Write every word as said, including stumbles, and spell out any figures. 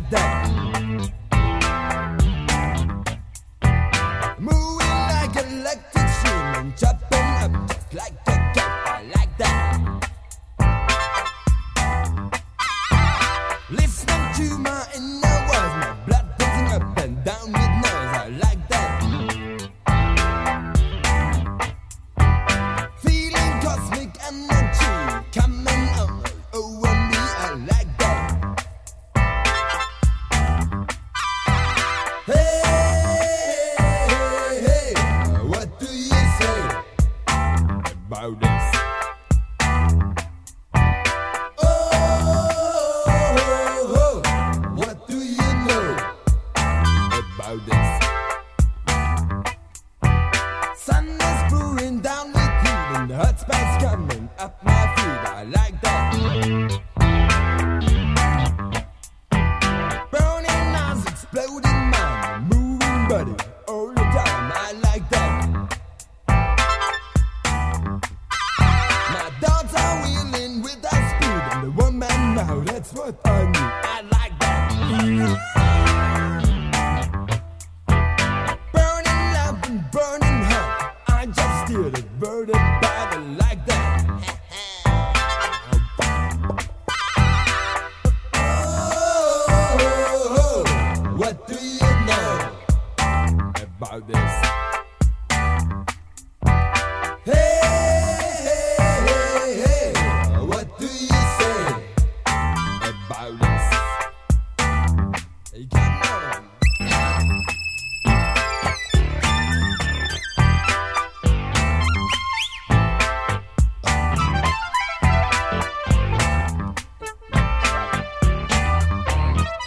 like that. Moving like electricity and jumping up just like a cat. I like that. Listening to my inner words, my blood dancing up and down with noise. I like that. Feeling cosmic energy coming on over me. I like that. Hey, hey, hey, what do you say about this? This. Sun is pouring down with heat and the hot spice coming up my feet. I like that. Burning eyes, exploding mind, moving body all the time. I like that. My dogs are wheeling with that speed and the woman now, that's what I need. I like that. Burning hot, I just steered it, burning body like that. Oh, what do you know about this?